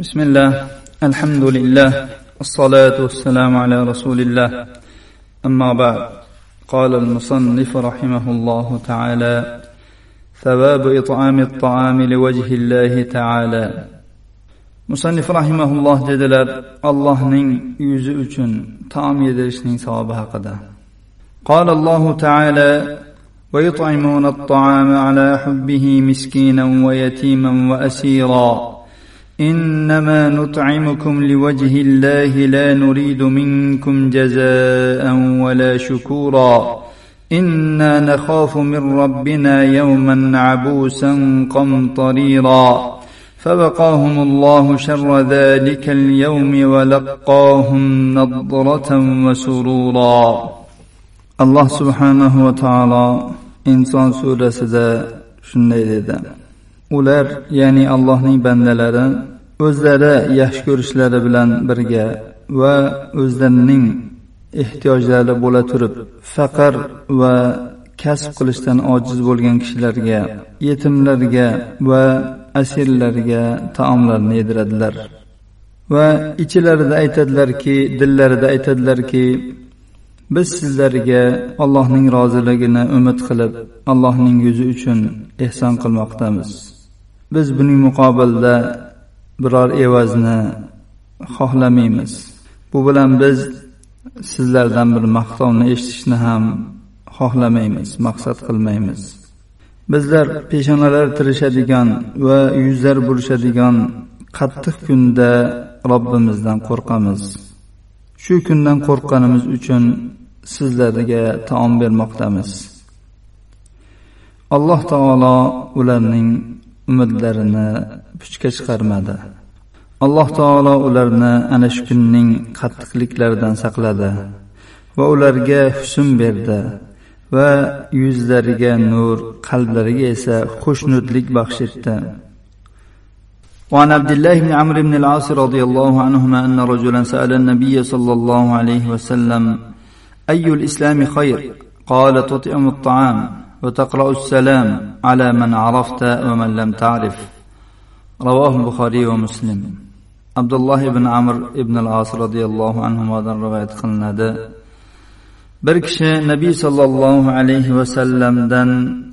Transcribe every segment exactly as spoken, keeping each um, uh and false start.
بسم الله الحمد لله الصلاة والسلام على رسول الله أما بعد قال المصنف رحمه الله تعالى ثواب إطعام الطعام لوجه الله تعالى مصنف رحمه الله dediler Allah'ın yüzü üçün taam yedirişinin savabı hakkında. قال الله تعالى ويطعمون الطعام على حبه مسكينا ويتيما وأسيرا إنما نطعمكم لوجه الله لا نريد منكم جزاء ولا شكورا إنا نخاف من ربنا يوما عبوسا قمطريرا فوقاهم الله شر ذلك اليوم ولقاهم نضرة وسرورا. Allah subhanahu wa ta'ala İnson surasida shunday dedi. Ular, ya'ni Allohning bandalari o'zlari yaxshi ko'rishlari bilan birga va o'zlarining ehtiyojlari bo'la turib, faqir va kasb qilishdan ojiz bo'lgan kishilarga, yetimlarga va asirlarga taomlarni yediradilar. Va ichlarida aytadilarki, dillarida aytadilarki, biz sizlarga Allohning roziligini umid qilib, Allohning yuzi uchun ihson qilmoqdamiz. Biz buning muqobilida biror evazni xohlamaymiz. Bu bilan biz sizlardan bir maqtovni eshitishni ham xohlamaymiz, maqsad qilmaymiz. Bizlar peshonalar tirishadigan va yuzlar burishadigan qattiq kunda Robbimizdan qo'rqamiz. Shu kundan qo'rqqanimiz uchun sizlarga taom bermoqdamiz. Alloh taolo ularning umidlarini puchga chiqarmadi. Alloh taolo ularni ana shu kunning qattiqliklaridan saqladi va ularga husn berdi va yuzlariga nur, qalblariga esa xushnudlik baxsh etdi. وعن عبد الله بن عمرو بن العاص رضي الله عنهما أن رجلا سأل النبي صلى الله عليه وسلم أي الإسلام خير؟ قال تطعم الطعام وتقرأ السلام على من عرفت ومن لم تعرف. رواه البخاري ومسلم. عبد الله بن عمرو بن العاص رضي الله عنهما روايت قلناده. Bir kishi Nabiy sallallohu alayhi va sallamdan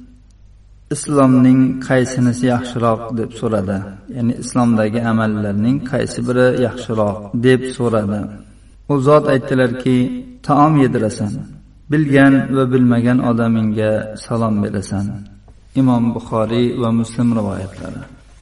islomning qaysinisi yaxshiroq deb so'radi. Ya'ni islomdagi amallarning qaysi biri yaxshiroq deb so'radi. U zot aytdilarki, taom yedirasan, bilgan va bilmagan odamingga salom berasan. Imom Buxoriy va Muslim rivoyatlari.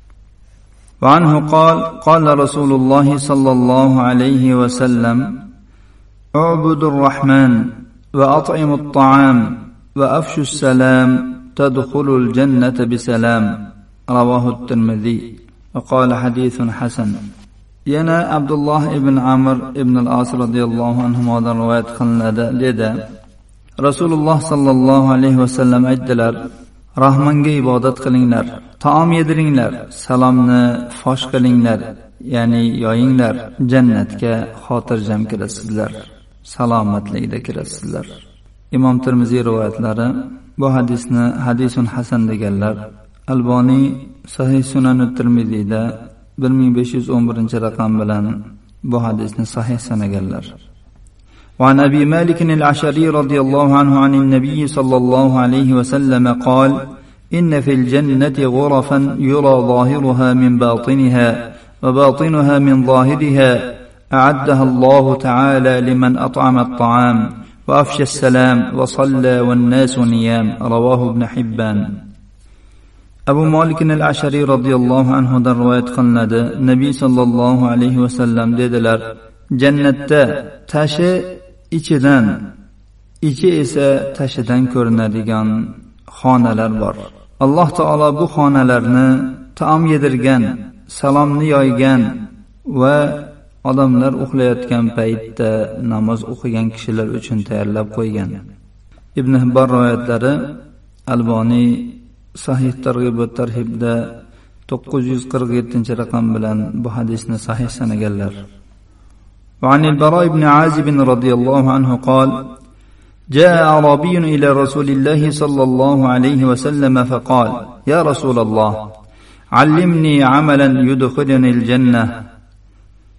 Va anhu qol qala Rasululloh sallallohu alayhi va sallam u'budur rahman va at'imut ta'am va afshus salam tadkhulul jannata bisalam. Rawahu at-Tirmidhi va qala hadithun hasan. Yana Abdullah ibn Amr ibn al-As radhiyallohu anhudan rivoyat qilinadi dedi. Rasululloh sallallohu alayhi va sallam aytdilar: Rahmonga ibodat qilinglar, taom yediringlar, salomni fosh qilinglar, ya'ni yoyinglar, jannatga xotirjam kirasizlar, salomatlikda kirasizlar. Imom Tirmiziy rivoyatlari bu hadisni hadisun hasan deganlar. Alboniy Sahih Sunan at-Tirmiziyda bir ming besh yuz o'n birinchi raqam bilan bu hadisni sahih sanaganlar. وعن أبي مالك الأشعري رضي الله عنه عن النبي صلى الله عليه وسلم قال إن في الجنة غرفا يرى ظاهرها من باطنها وباطنها من ظاهرها أعدها الله تعالى لمن أطعم الطعام وأفشى السلام وصلى والناس نيام. رواه ابن حبان. Abu Malik al-Ashari radhiyallohu anhu dan rivoyat qilinadi. Nabiy sallallohu alayhi va sallam dedilar: Jannatda tashi ichidan, ichi esa tashidan ko'rinadigan xonalar bor. Alloh taolo bu xonalarni taom yedirgan, salomni yoygan va odamlar uxlayotgan paytda namoz o'qigan kishilar uchun tayyorlab qo'ygan. Ibn Hibbon rivoyatlari, Alboniy Sahih Targ'ib va Tarhibda to'qqiz yuz qirq yettinchi raqam bilan bu hadisni sahih sanaganlar. وعن البراء بن عازب رضي الله عنه قال: جاء أعرابي إلى رسول الله صلى الله عليه وسلم فقال: يا رسول الله علمني عملا يدخلني الجنة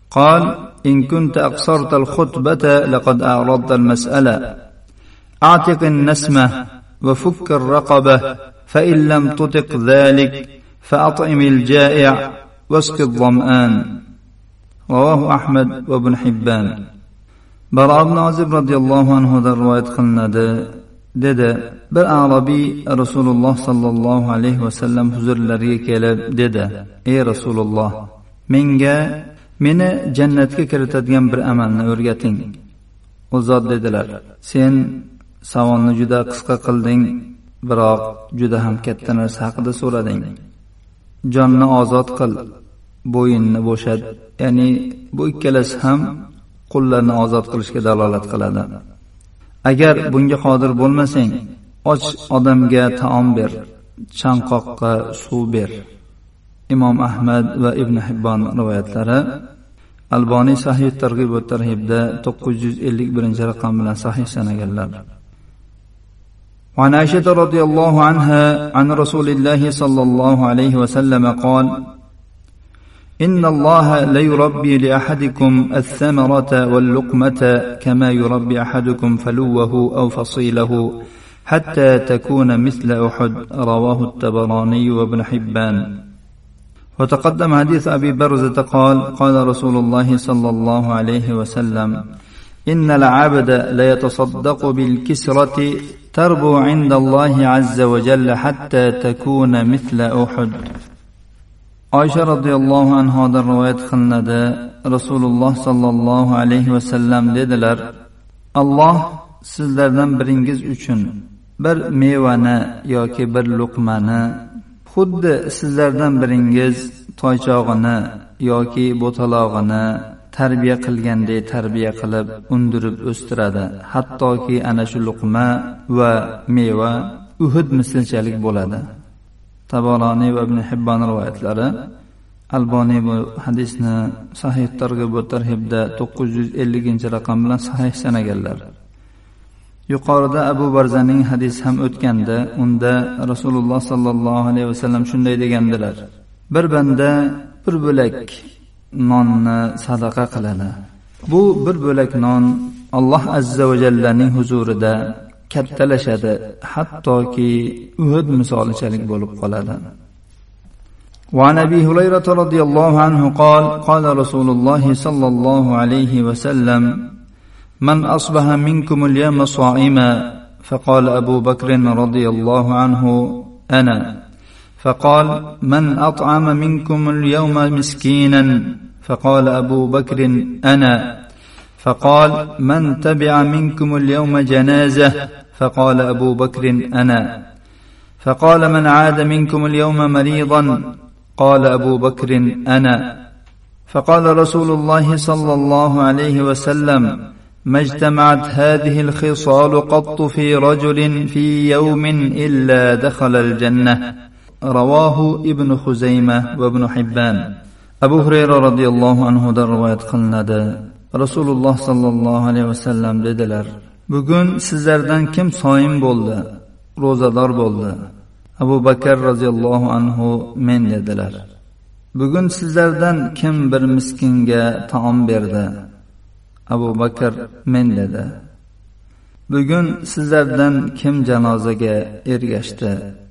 قال إن كنت أقصرت الخطبة لقد أعرضت المسألة أعتق النسمة وفك الرقبة فإن لم تطق ذلك فأطعم الجائع واسق الظمآن. رواه أحمد وابن حبان. Bara ibn Azib radhiyallohu anhudan rivoyat qilinadi. Dedi, bir arabiy Rasululloh sallallohu alayhi vasallam huzurlariga kelib dedi: "Ey Rasululloh, menga meni jannatga kiritadigan bir amalni o'rgating." U zot dedilar: "Sen savolni juda qisqa qilding, biroq juda ham katta narsa haqida so'rading. Jonni ozod qil, bo'yinni bo'shat." Ya'ni bu ikkalasi ham qullarni ozod qilishga dalolat qiladi. Agar bunga qodir bo'lmasang, och odamga taom ber, chanqoqqa suv ber. Imom Ahmad va Ibn Hibbon rivoyatlari. Alboniy Sahih Targ'ib va Tarhibda to'qqiz yuz ellik birinchi raqam bilan sahih sanaganlar. وعن عائشة رضي الله عنها عن رسول الله صلى الله عليه وسلم قال: إن الله ليربي لأحدكم الثمرة واللقمة كما يربي أحدكم فلوه أو فصيله حتى تكون مثل أحد. رواه الطبراني وابن حبان. وتقدم حديث أبي برزة قال: قال رسول الله صلى الله عليه وسلم: إن العبد ليتصدق بالكسرة تربو عند الله عز وجل حتى تكون مثل أحد. Oysha radhiyallohu anhodan rivoyat qilinadi. Rasululloh sallallohu alayhi vasallam dedilar: Alloh sizlardan biringiz uchun bir mevani yoki bir luqmani xuddi sizlardan biringiz toychog'ini yoki bo'talog'ini tarbiya qilgandek tarbiya qilib undirib o'stiradi. Hattoki ana shu luqma va meva Uhud mislchalik bo'ladi. Tabarani va Ibn Hibbon rivoyatlari. Alboniy bu hadisni Sahih Targ'ib va Tarhibda to'qqiz yuz ellinchi raqam bilan sahih sanaganlar. Yuqorida Abu Barzaning hadisi ham o'tganda, unda Rasululloh sallallohu alayhi vasallam shunday degandilar: bir banda bir bo'lak nonni sadaqa qiladi. Bu bir bo'lak non Alloh azza va jallaning huzurida kattalashadi, hattoki Uhud misolichalik bo'lib qoladi. وعن أبي هريرة رضي الله عنه قال: قال رسول الله صلى الله عليه وسلم: من أصبح منكم اليوم صائما؟ فقال أبو بكر رضي الله عنه: أنا. فقال: من أطعم منكم اليوم مسكينا؟ فقال أبو بكر: أنا. فقال: من تبع منكم اليوم جنازة؟ فقال أبو بكر: أنا. فقال: من عاد منكم اليوم مريضا؟ قال أبو بكر: أنا. فقال رسول الله صلى الله عليه وسلم: ما اجتمعت هذه الخصال قط في رجل في يوم إلا دخل الجنة. رواه ابن خزيمة وابن حبان. أبو هريرة رضي الله عنه در رواية قلنده. Rasululloh sallallohu alayhi vasallam dedilar: bugun sizlardan kim soyim bo'ldi, ro'zador bo'ldi? Abu Bakr roziyallohu anhu men dedilar. Bugun sizlardan kim bir miskinga taom berdi? Abu Bakr men dedi. Bugun sizlardan kim janozaga ergashdi?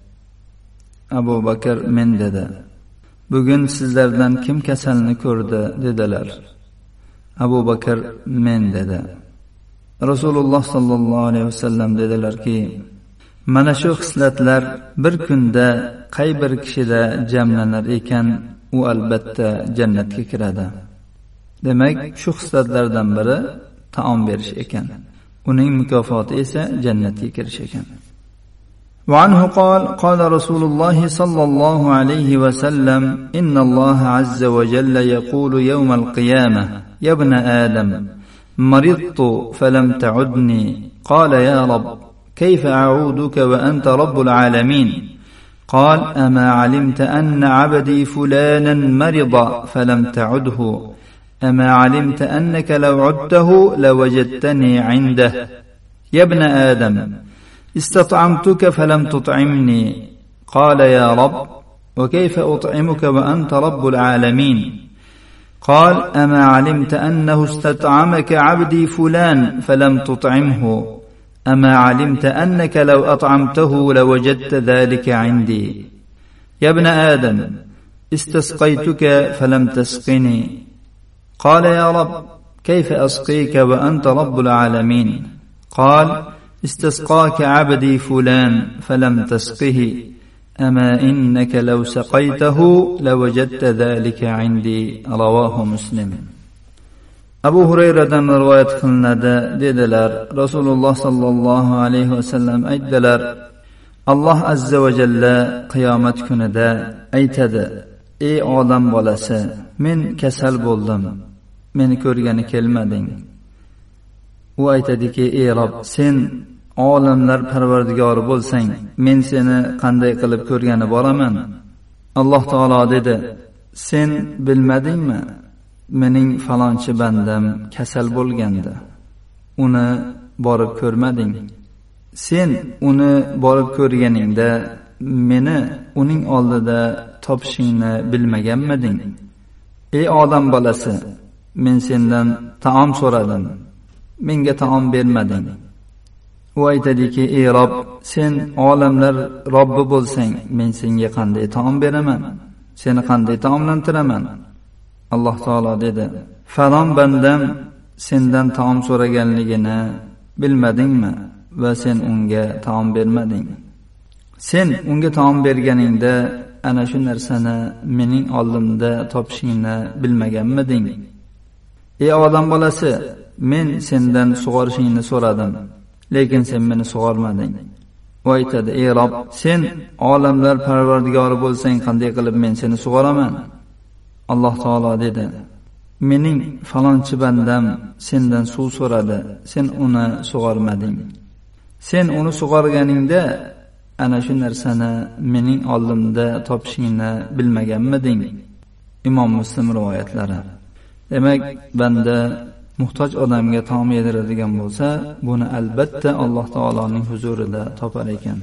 Abu Bakr men dedi. Bugun sizlardan kim kasalni ko'rdi? dedilar. Abu Bakr men dedi. Rasululloh sallallohu alayhi vasallam dedilarki: mana shu xislatlar bir kunda qay bir kishida jamlanar ekan, u albatta jannatga kiradi. Demak, shu xislatlardan biri taom berish ekan. Uning mukofoti esa jannatga kirish ekan. وعنه قال: قال رسول الله صلى الله عليه وسلم: إن الله عز وجل يقول يوم القيامة: يا ابن آدم، مرضت فلم تعدني. قال: يا رب، كيف أعودك وأنت رب العالمين؟ قال: أما علمت أن عبدي فلانا مرض فلم تعده؟ أما علمت أنك لو عدته لوجدتني عنده؟ يا ابن آدم، استطعمتك فلم تطعمني. قال: يا رب، وكيف أطعمك وأنت رب العالمين؟ قال أما علمت أنه استطعمك عبدي فلان فلم تطعمه أما علمت أنك لو أطعمته لوجدت ذلك عندي يا ابن آدم استسقيتك فلم تسقني قال يا رب كيف أسقيك وأنت رب العالمين قال استسقاك عبدي فلان فلم تسقه أما إنك لو سقيته لوجدت ذلك عندي رواه مسلم. Abu Hurayradan rivoyat qilinadi dedilar, Rasululloh sallallohu alayhi vasallam aytdilar, Alloh azza va jalla qiyomat kunida aytadi: ey odam bolasi, men kasal bo'ldim, meni ko'rgani kelmading. U aytadiki: ey Rob, sen olamlar parvardigori bo'lsang, men seni qanday qilib ko'rgani boraman? Alloh taolo dedi: sen bilmadingmi? Mening falonchi bandam kasal bo'lganda uni borib ko'rmading. Sen uni borib ko'rganingda meni uning oldida topishingni bilmaganmiding? Ey odam bolasi, men sendan taom so'radim, menga taom bermading. U aytadiki: ey Rob, sen olamlar Robbi bo'lsang, men senga qanday taom beraman? Seni qanday taomlantiraman? Alloh taolo dedi: falon bandam sendan taom so'raganligini bilmadingmi va sen unga taom bermading? Sen unga taom berganingda ana shu narsani mening oldimda topishingni bilmaganmiding? Ey odam bolasi, men sendan sug'orishingni so'radim, lekin sen meni sug'ormading. U aytadi: ey Rob, sen olamlar parvardigori bo'lsang, qanday qilib men seni sug'oraman? Alloh taolo dedi: mening falonchi bandam sendan suv so'radi, sen uni sug'ormading. Sen uni sug'organingda ana shu narsani mening oldimda topishingni bilmaganmiding? Imom Muslim rivoyatlari. Demak, banda muhtoj odamga taom yediradigan bo'lsa, buni albatta Alloh taoloning huzurida topar ekan.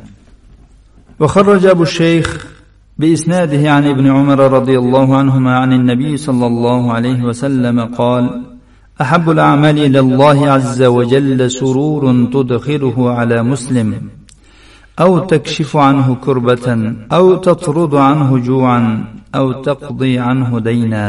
Va kharraja Abu Shaykh بإسناده عن ابن عمر رضي الله عنهما عن النبي صلى الله عليه وسلم قال: أحب الأعمال إلى الله عز وجل سرور تدخله على مسلم أو تكشف عنه كربة أو تطرد عنه جوعا أو تقضي عنه دينا.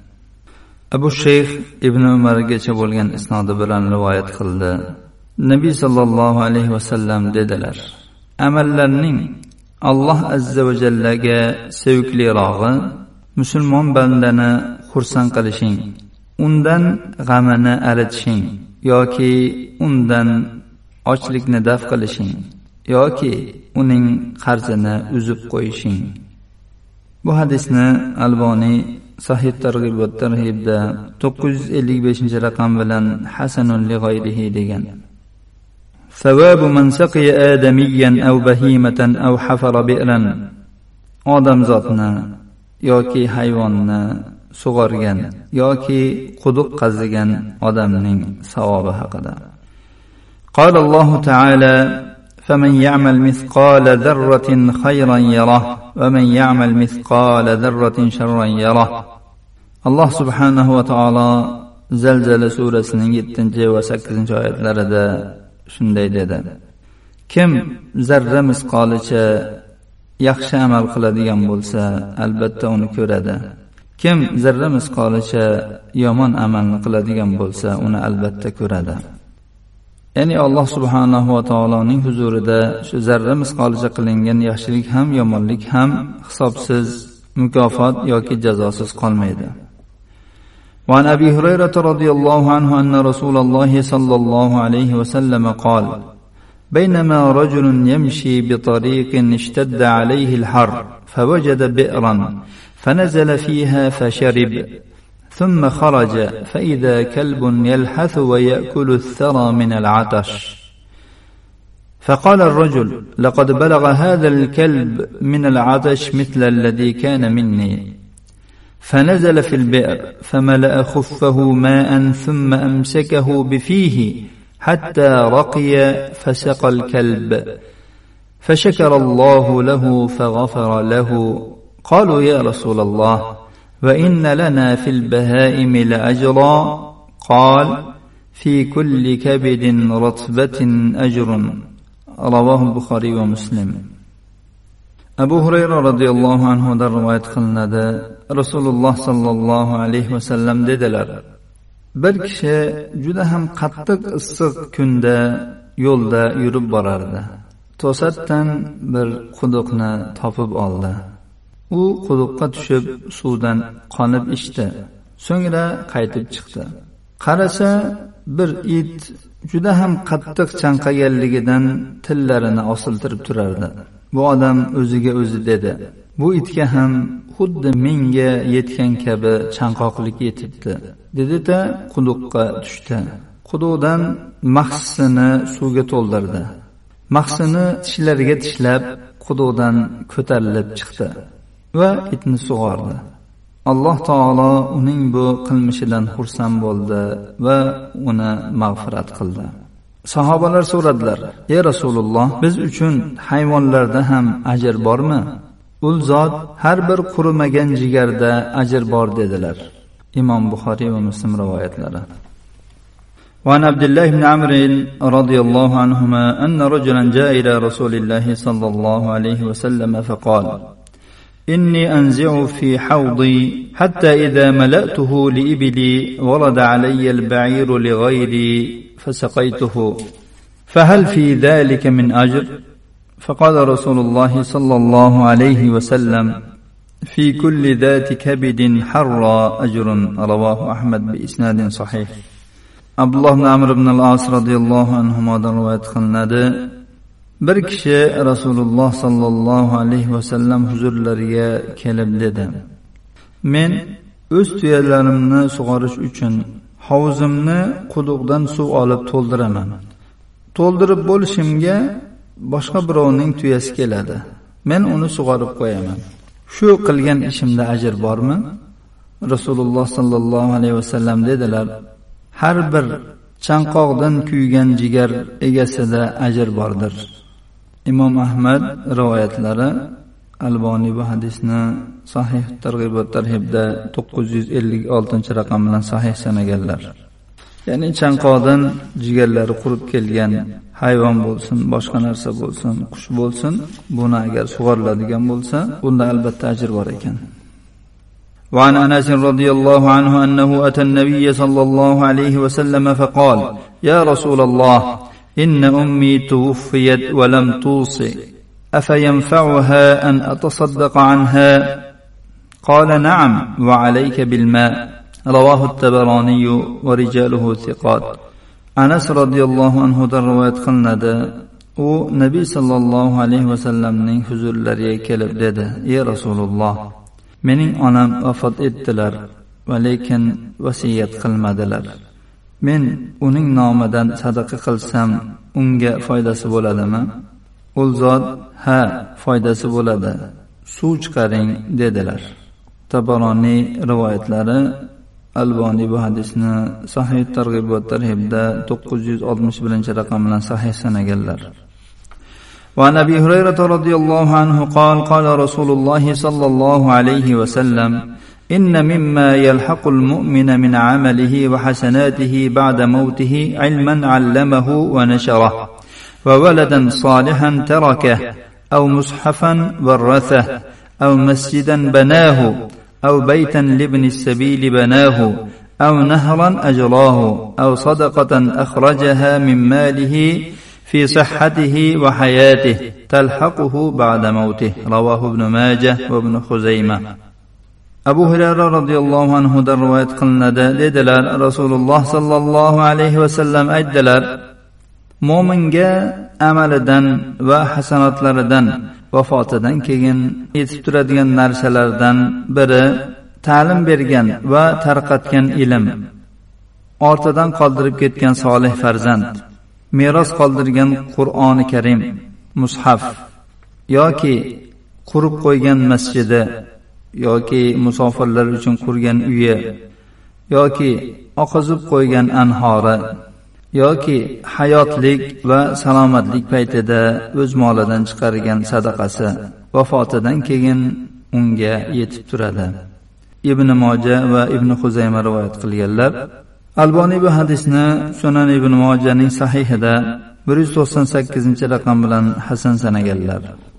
أبو الشيخ ابن عمر geçebolgan isnodi bilan rivoyat qildi. Nabiy sallallohu alayhi vasallam dedilar: amallarning Alloh azza va jallaga sevimlirog'i musulmon bandani xursand qilishing, undan g'amini aritishing yoki undan ochlikni daf qilishing yoki uning qarzini uzib qo'yishing. Bu hadisni Alboniy Sahih Targ'ib va Tarhibda to'qqiz yuz ellik beshinchi raqam bilan hasanun li g'ayrihi degan. ثواب من سقي آدميا أو بهيمة أو حفر بئرا. odam zotni yoki hayvonni sug'organ yoki quduq qazigan odamning savobi haqida. قال الله تعالى: فمن يعمل مثقال ذرة خيرا يره ومن يعمل مثقال ذرة شرا يره. Alloh subhanahu va taolo Zalzala surasining yettinchi va sakkizinchi oyatlarida shunday dedi: kim zarra misqolicha yaxshi amal qiladigan bo'lsa, albatta uni ko'radi. Kim zarra misqolicha yomon amalni qiladigan bo'lsa, uni albatta ko'radi. Ya'ni Alloh subhanahu va taoloning huzurida shu zarra misqolicha qilingan yaxshilik ham yomonlik ham hisobsiz mukofot yoki jazosiz qolmaydi. وعن أبي هريرة رضي الله عنه أن رسول الله صلى الله عليه وسلم قال: بينما رجل يمشي بطريق اشتد عليه الحر فوجد بئرا فنزل فيها فشرب ثم خرج فإذا كلب يلحث ويأكل الثرى من العطش. فقال الرجل: لقد بلغ هذا الكلب من العطش مثل الذي كان مني. فنزل في البئر فملأ خفه ماء ثم أمسكه بفيه حتى رقي فسقى الكلب فشكر الله له فغفر له. قالوا: يا رسول الله، وإن لنا في البهائم لأجرا قال في كل كبد رطبة أجر رواه البخاري ومسلم. Abu Hurayra radhiyallohu anhu dan rivoyat qilinadi. Rasululloh sallallohu alayhi vasallam dedilar: bir kishi juda ham qattiq issiq kunda yo'lda yurib borardi. To'satdan bir quduqni topib oldi. U quduqqa tushib suvdan qonib ichdi. So'ngra qaytib chiqdi. Qarasa, bir it juda ham qattiq chanqaganligidan tillarini osiltirib turardi. Bu odam o'ziga o'zi dedi: bu itga ham xuddi menga yetgan kabi chanqoqlik yetibdi. Dedi-da quduqqa tushdi. Quduqdan mahsini suvga to'ldirdi. Mahsini tishlariga tishlab quduqdan ko'tarilib chiqdi va itni sug'ordi. Alloh taolo uning bu qilmishidan xursand bo'ldi va uni mag'firat qildi. Sahobalar so'radilar: "Ey Rasululloh, biz uchun hayvonlarda ham ajr bormi?" U zot: "Har bir qurimagan jigarda ajr bor" dedilar. Imom Buxoriy va Muslim rivoyatlari. وعن عبد الله بن عمرو رضي الله عنهما أن رجلا جاء إلى رسول الله صلى الله عليه وسلم فقال: إني أنزع في حوضي حتى إذا ملأته لإبلي ورد علي البعير لغيري فسقيته، فهل في ذلك من أجر؟ فقال رسول الله صلى الله عليه وسلم: في كل ذات كبد حرى أجر. رواه أحمد بإسناد صحيح. Abdullah ibn Amr ibn al-As radhiyallohu anhudan rivoyat qilinadi. Bir kishi Rasululloh sallallohu alayhi vasallam huzurlariga kelib dedi: "Men o'z tuyalarimni sug'orish uchun hovuzimni quduqdan suv olib to'ldiraman. To'ldirib bo'lishimga boshqa birovning tuyasi keladi. Men uni sug'orib qo'yaman. Shu qilgan ishimda ajr bormi?" Rasululloh sallallohu alayhi vasallam dedilar: "Har bir chanqoqdan kuygan jigar egasida ajr bordir." Imom Ahmad rivoyatlari. Alboniy bu hadisni Sahih Targ'ib va Tarhibda to'qqiz yuz ellik oltinchi raqam bilan sahih sanaganlar. Ya'ni chanqoqdan jigarlari qurib kelgan hayvon bo'lsin, boshqa narsa bo'lsin, qush bo'lsin, buni agar sug'oriladigan bo'lsa, bunda albatta ajr bor ekan. وعن أنس رضي الله عنه أنه أتى النبي صلى الله عليه وسلم فقال: يا رسول الله، إن أمي توفيت ولم توصي، أفينفعها أن أتصدق عنها؟ قال: نعم، وعليك بالماء. رواه الطبراني ورجاله ثقات. أنس رضي الله عنه رواية قلنده. u Nabiy sallallohu alayhi vasallamning huzurlariga kelib dedi: "Ey Rasululloh, mening onam vafot etdilar va lekin vasiyat qilmadilar. Men uning nomidan sadaqa qilsam, unga foydasi bo'ladimi?" U zot: "Ha, foydasi bo'ladi. Suv chiqaring" dedilar. Tabaroniy rivoyatlari. Alboniy bu hadisni Sahih Targ'ib va Tarhibda to'qqiz yuz oltmish birinchi raqam bilan sahih sanaganlar. وعن أبي هريرة رضي الله عنه قال: قال رسول الله صلى الله عليه وسلم: إن مما يلحق المؤمن من عمله وحسناته بعد موته علما علمه ونشره، وولدا صالحا تركه، أو مصحفا ورثه، أو مسجدا بناه، أو بيتا لابن السبيل بناه، أو نهرا أجراه، أو صدقة أخرجها من ماله في صحته وحياته تلحقه بعد موته. رواه ابن ماجه وابن خزيمة. Abu Hurayra radhiyallohu anhu dan rivoyat qilinadi. Dedilar: Rasululloh sallallohu alayhi vasallam aytdilar: "Mo'minga amalidan va hasanatlaridan vafotidan keyin yetib turadigan narsalardan biri ta'lim bergan va tarqatgan ilm, ortidan qoldirib ketgan solih farzand, meros qoldirgan Qur'oni Karim, mushaf, yoki qurib qo'ygan masjidi, yoki musofirlar uchun qurgan uyi, yoki oqizib qo'ygan anhori, yoki hayotlik va salomatlik paytida o'z molidan chiqargan sadaqasi vafotidan keyin unga yetib turadi. Ibn Moja va Ibn Xuzayma rivoyat qilganlar. Alboniy bu hadisni Sunan Ibn Mojaning sahihida bir yuz to'qson sakkizinchi raqam bilan hasan sanaganlar.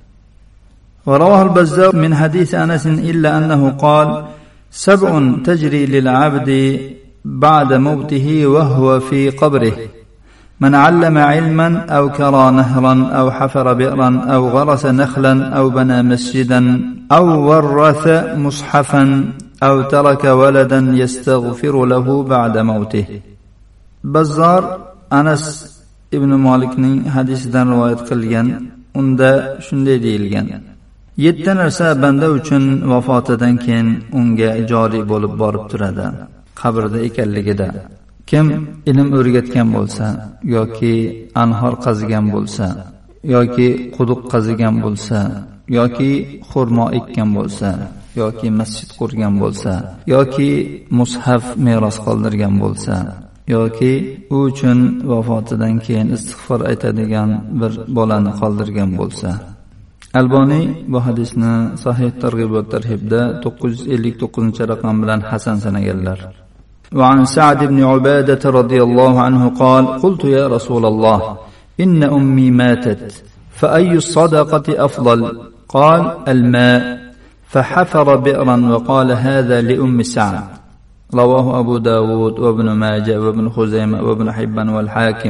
ورواه البزار من حديث أنس إلا أنه قال سبع تجري للعبد بعد موته وهو في قبره من علم علما أو كرى نهرا أو حفر بئرا أو غرس نخلا أو بنى مسجدا أو ورث مصحفا أو ترك ولدا يستغفر له بعد موته. بزار أنس ابن مالكning hadisidan rivoyat qilgan, unda shunday deyilgan: yetti narsa banda uchun vafotidan keyin unga joriy bo'lib borib turadi, qabrda ekanligida. Kim ilm o'rgatgan bo'lsa, yoki anhor qazigan bo'lsa, yoki quduq qazigan bo'lsa, yoki xurmo ekkan bo'lsa, yoki masjid qurgan bo'lsa, yoki mushaf meros qoldirgan bo'lsa, yoki u uchun vafotidan keyin istig'for aytadigan bir bolani qoldirgan bo'lsa. Alboniy bu hadisni Sahih Targ'ib va Tarhibda to'qqiz yuz ellik to'qqizinchi raqam bilan hasan sanaganlar. وعن سعد بن عبادة رضي الله عنه قال قلت يا رسول الله إن أمي ماتت فأي الصدقة أفضل؟ قال الماء، فحفر بئرا وقال هذا لأم سعد. رواه أبو داود وابن ماجه وابن خزيمة وابن حبان والحاكم.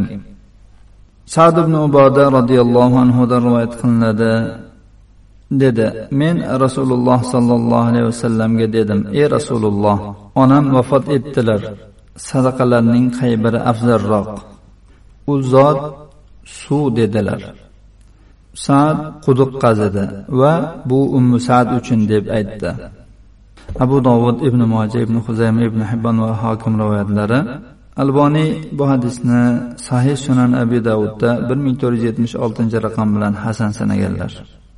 سعد بن عبادة رضي الله عنه رواية قلنا dedi, men Rasululloh sallallohu alayhi vasallamga dedim: ey Rasululloh, onam vafot etdilar, sadaqalarning qaybiri afzalroq? U zot suv dedilar. Sa'd quduq qazidi va bu Ummu Sa'd uchun deb aytdi. Abu Dovud, Ibn Majah, Ibn Xuzayma, Ibn Hibban va Hokim rivoyatlari. Alboniy bu hadisni Sahih Sunan Abi Davudda bir ming to'rt yuz yetmish oltinchi raqam bilan hasan sanaganlar.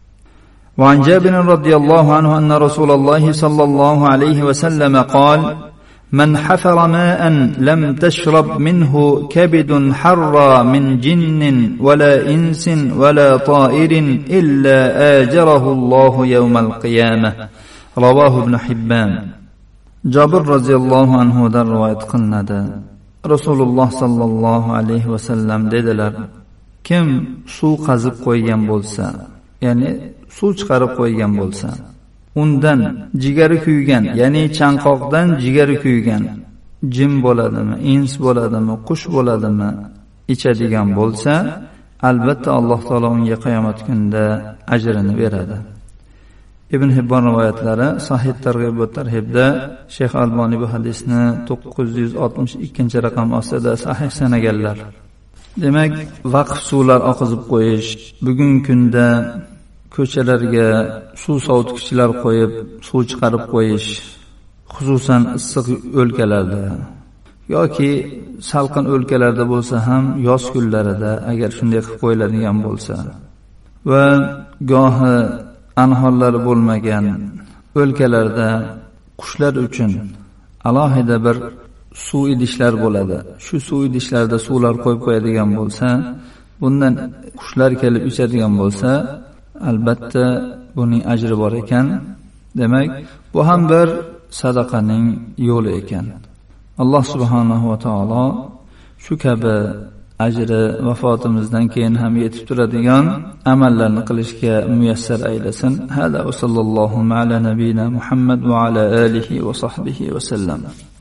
وعن جابر رضي الله عنه أن رسول الله صلى الله عليه وسلم قال من حفر ماء لم تشرب منه كبد حر من جن ولا إنس ولا طائر إلا آجره الله يوم القيامة. رواه ابن حبان. جابر رضي الله عنه در روايت قلنا رسول الله صلى الله عليه وسلم dedilar: kim suv qazib qo'ygan bo'lsa, ya'ni suv chiqarib qo'ygan bo'lsa, undan jigari kuygan, ya'ni chanqoqdan jigari kuygan jin bo'ladimi, ins bo'ladimi, qush bo'ladimi, ichadigan bo'lsa, albatta Alloh taolo unga qiyomat kunida ajrini beradi. Ibn Hibban rivoyatlari Sahih Targ'ib va Tarhibda. Shayx Alboniy bu hadisni to'qqiz yuz oltmish ikkinchi raqam ostida sahih sanaganlar. Demak, vaqf suvlar oqizib qo'yish, bugungi kunda ko'chalarga suv sovutgichlar qo'yib, suv chiqarib qo'yish, xususan issiq o'lkalarda yoki salqin o'lkalarda bo'lsa ham yoz kunlarida agar shunday qilib qo'yiladigan bo'lsa va gohi anhorlari bo'lmagan o'lkalarda qushlar uchun alohida bir suv idishlar bo'ladi. Shu suv idishlarda suvlar qo'yib qo'yadigan bo'lsa, bundan qushlar kelib ichadigan bo'lsa, albatta buning ajri bor ekan. Demak, bu ham bir sadaqaning yo'li ekan. Alloh subhanahu va taolo shu kabi ajri vafotimizdan keyin ham yetib turadigan amallarni qilishga muyassar aylasin. Hada va sallallohu ala nabiyina Muhammad va ala alihi va sahbihi va sallam.